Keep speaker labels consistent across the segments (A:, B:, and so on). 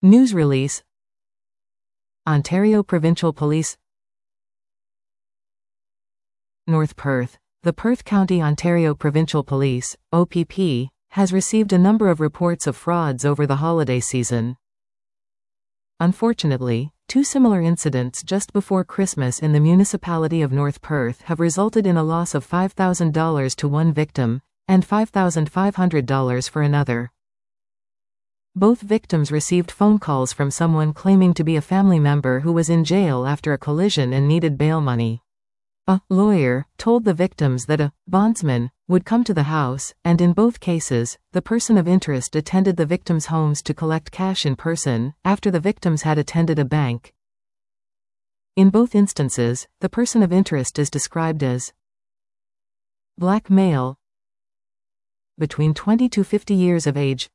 A: News release. Ontario Provincial Police. North Perth. The Perth County Ontario Provincial Police, OPP, has received a number of reports of frauds over the holiday season. Unfortunately, two similar incidents just before Christmas in the municipality of North Perth have resulted in a loss of $5,000 to one victim, and $5,500 for another. Both victims received phone calls from someone claiming to be a family member who was in jail after a collision and needed bail money. A lawyer told the victims that a bondsman would come to the house, and in both cases, the person of interest attended the victims' homes to collect cash in person, after the victims had attended a bank. In both instances, the person of interest is described as black male, between 20 to 50 years of age,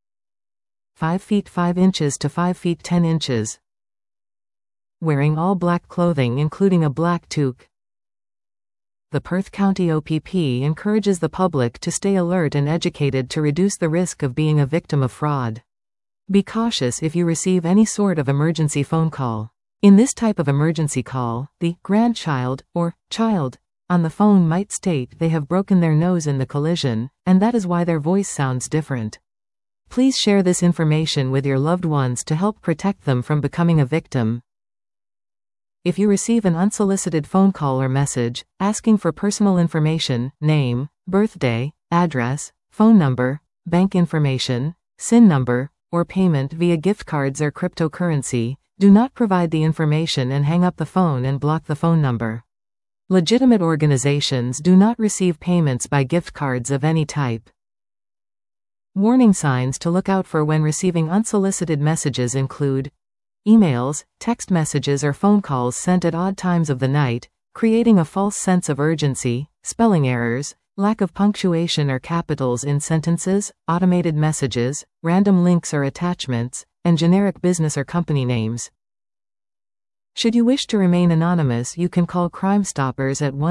A: 5 feet 5 inches to 5 feet 10 inches, wearing all black clothing including a black toque. The Perth County OPP encourages the public to stay alert and educated to reduce the risk of being a victim of fraud. Be cautious if you receive any sort of emergency phone call. In this type of emergency call, the grandchild or child on the phone might state they have broken their nose in the collision, and that is why their voice sounds different. Please share this information with your loved ones to help protect them from becoming a victim. If you receive an unsolicited phone call or message asking for personal information, name, birthday, address, phone number, bank information, SIN number, or payment via gift cards or cryptocurrency, do not provide the information and hang up the phone and block the phone number. Legitimate organizations do not receive payments by gift cards of any type. Warning signs to look out for when receiving unsolicited messages include emails, text messages or phone calls sent at odd times of the night, creating a false sense of urgency, spelling errors, lack of punctuation or capitals in sentences, automated messages, random links or attachments, and generic business or company names. Should you wish to remain anonymous, you can call Crime Stoppers at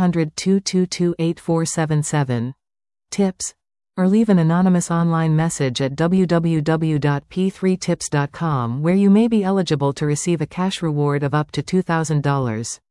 A: 1-800-222-8477. Tips, or leave an anonymous online message at www.p3tips.com where you may be eligible to receive a cash reward of up to $2,000.